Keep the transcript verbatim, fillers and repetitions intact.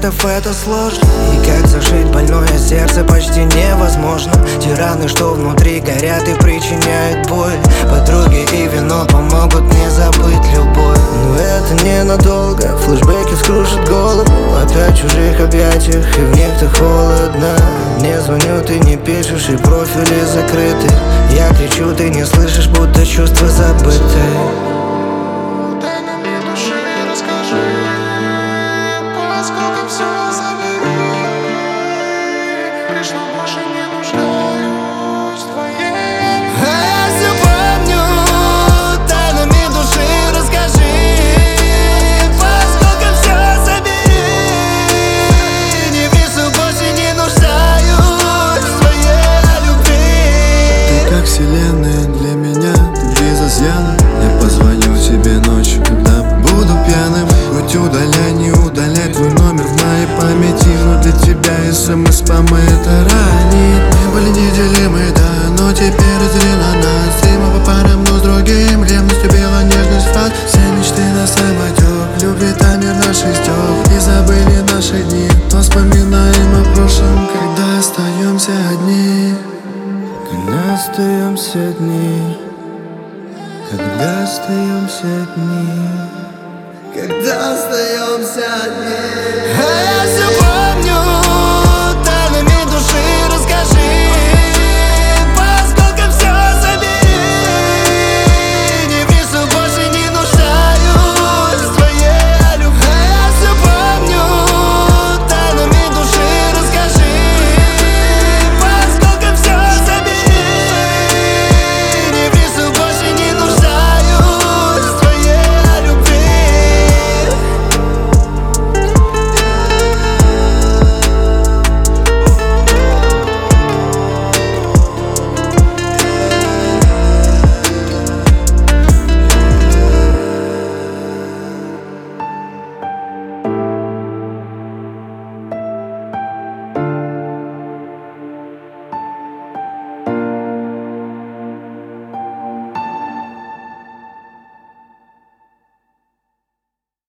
секретов это сложно. И как зашить больное сердце почти невозможно. Тираны, что внутри горят и причиняют боль. Подруги и вино помогут мне забыть любовь. Но это ненадолго, флешбеки скружат голову. Опять в чужих объятиях, и в них так холодно. Мне звоню, ты не пишешь, и профили закрыты. Я кричу, ты не слышишь, будто чувства забыты. Вселенная для меня, ты без изъяна. Я позвоню тебе ночью, когда буду пьяным. Хоть удаляй, не удаляй твой номер в моей памяти, но для тебя смс-спамы это ранит. Мы были неделимы, да, но теперь разделила нас. И мы по парам, но с другим ревность убила нежность фат. Все мечты на самотек, любви таймер наших стёк. И забыли наши дни, но вспоминаем о прошлом, когда остаемся одни. Когда остаемся одни, когда остаемся одни, когда остаемся одни. А я все помню.